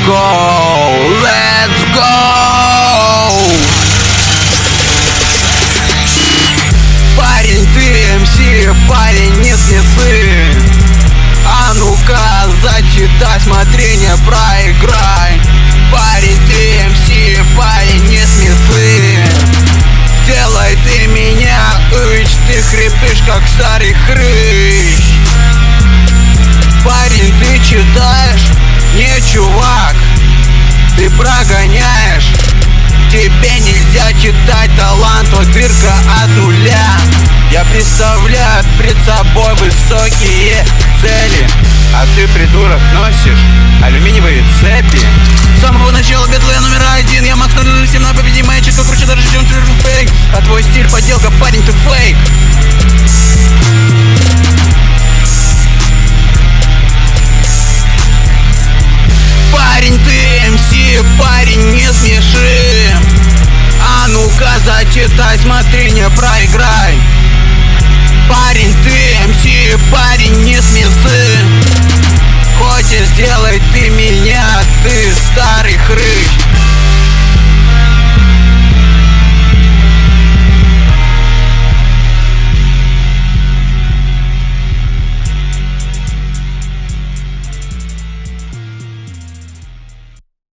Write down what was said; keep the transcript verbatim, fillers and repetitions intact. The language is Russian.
go, let's go. Парень, ты эм си, парень, не смесы. А ну-ка, зачитай, смотри, не проиграй. Парень, ты эм си, парень, не смесы. Делай ты меня, ич, ты хрипишь, как старый хрыщ. Парень, ты читаешь? Не, чувак, ты прогоняешь. Тебе нельзя читать, талант, вот дырка от нуля. Я представляю пред собой высокие цели, а ты, придурок, носишь алюминиевые цепи. С самого начала битвы номер один, я Макс ноль ноль семь.